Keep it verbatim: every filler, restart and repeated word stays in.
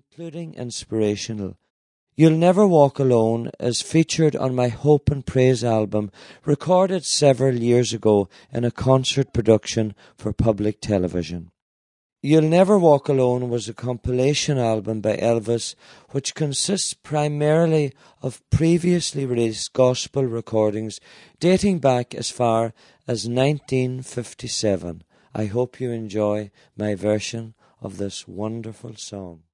including inspirational. You'll Never Walk Alone is featured on my Hope and Praise album, recorded several years ago in a concert production for public television. You'll Never Walk Alone was a compilation album by Elvis which consists primarily of previously released gospel recordings dating back as far as nineteen fifty-seven. I hope you enjoy my version of this wonderful song.